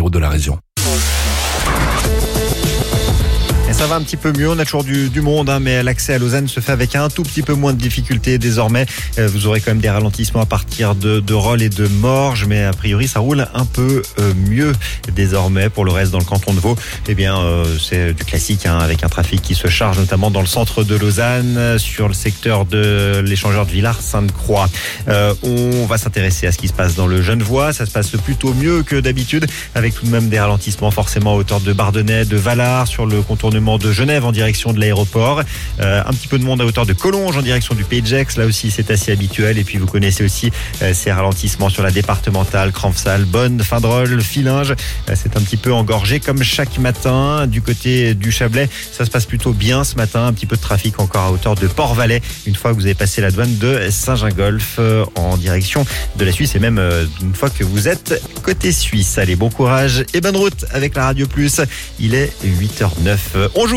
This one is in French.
routes de la région. Et ça va un petit peu mieux, on a toujours du monde, mais l'accès à Lausanne se fait avec un tout petit peu moins de difficultés désormais. Vous aurez quand même des ralentissements à partir de Rolle et de Morges, mais a priori ça roule un peu mieux désormais. Pour le reste, dans le canton de Vaud, c'est du classique, avec un trafic qui se charge notamment dans le centre de Lausanne, sur le secteur de l'échangeur de Villars-Sainte-Croix. On va s'intéresser à ce qui se passe dans le Genevois. Ça se passe plutôt mieux que d'habitude, avec tout de même des ralentissements forcément à hauteur de Bardonnay, de Vallard, sur le contournement de Genève en direction de l'aéroport. Un petit peu de monde à hauteur de Collonges en direction du Pays de Gex. Là aussi, c'est assez habituel. Et puis, vous connaissez aussi ces ralentissements sur la départementale, Crampsal, Bonne, Findrol, Filinge. C'est un petit peu engorgé comme chaque matin. Du côté du Chablais, ça se passe plutôt bien ce matin. Un petit peu de trafic encore à hauteur de Port-Valais. Une fois que vous avez passé la douane de Saint-Gingolph en direction de la Suisse, et même une fois que vous êtes côté suisse. Allez, bon courage et bonne route avec la Radio Plus. Il est 8h09. On joue.